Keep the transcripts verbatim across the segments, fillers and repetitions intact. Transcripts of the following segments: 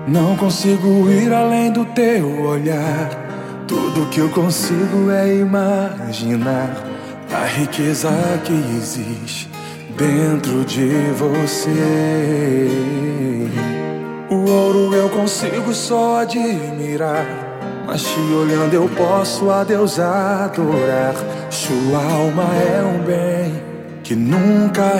Não consigo ir além do teu olhar. Tudo que eu consigo é imaginar a riqueza que existe dentro de você. O ouro eu consigo só admirar, mas te olhando eu posso a Deus adorar. Sua alma é um bem que nunca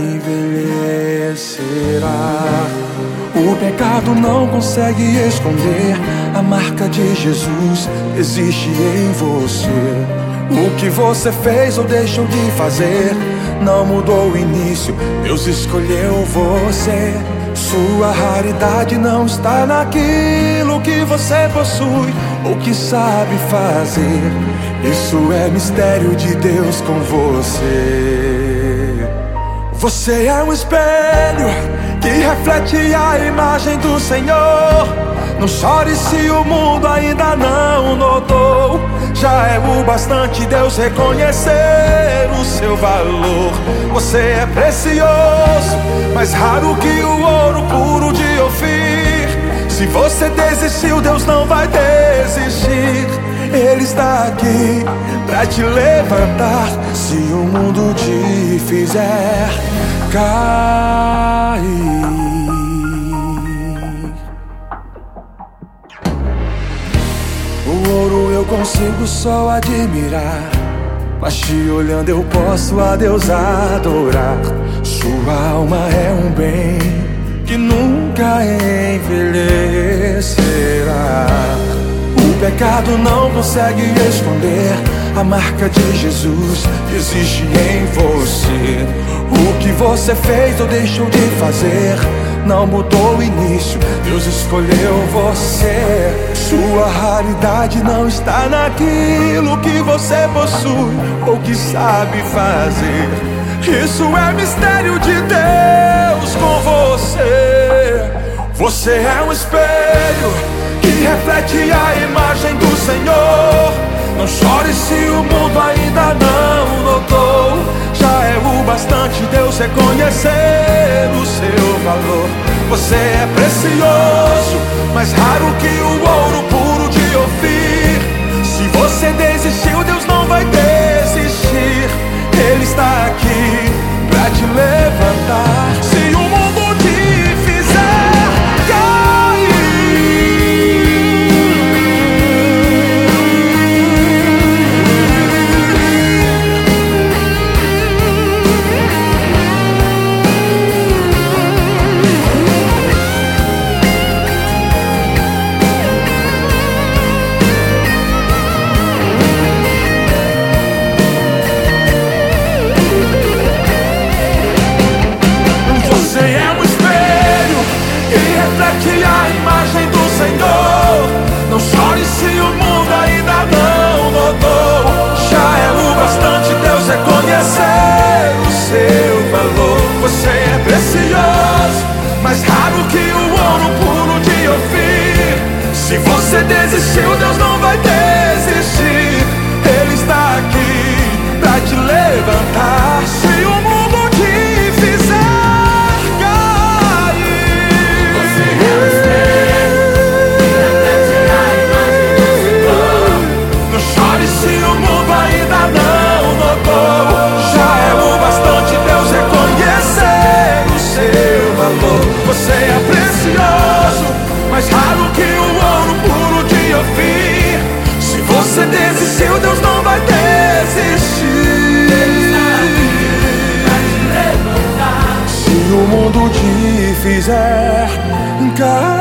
envelhecerá. O pecado não consegue esconder a marca de Jesus existe em você. O que você fez ou deixou de fazer não mudou o início, Deus escolheu você. Sua raridade não está naquilo que você possui ou que sabe fazer. Isso é mistério de Deus com você. Você é um espelho que reflete a imagem do Senhor. Não chore se o mundo ainda não notou. Já é o bastante Deus reconhecer o seu valor. Você é precioso, mais raro que o ouro puro de Ofir. Se você desistiu, Deus não vai desistir. Ele está aqui pra te levantar se o mundo te fizer cair. O ouro eu consigo só admirar, mas te olhando eu posso a Deus adorar. Sua alma é um bem que nunca envelhecerá. O pecado não consegue esconder a marca de Jesus que existe em você. O que você fez ou deixou de fazer não mudou o início, Deus escolheu você. Sua raridade não está naquilo que você possui ou que sabe fazer. Isso é mistério de Deus com você. Você é um espelho que reflete a imagem do Senhor. Não chore se o mundo ainda não notou. Já é o bastante Deus reconhecer o seu valor. Você é precioso, mais raro que o ouro puro de Ofir. Se você desistiu, Deus não vai desistir. Ele está aqui pra te levantar se o mundo te fizer cair. Reflete a imagem do Senhor. Não chore se o mundo ainda não notou. Já é o bastante Deus reconhecer o seu valor. Você é precioso, mais raro que o ouro puro de Ofir. Se você desistiu, Deus não vai desistir. Ele está aqui pra te levantar se o mundo te fizer. Você é precioso, mais raro que o ouro puro de Ofir. Se você desistiu, Deus não vai desistir. Se o mundo te fizer cair.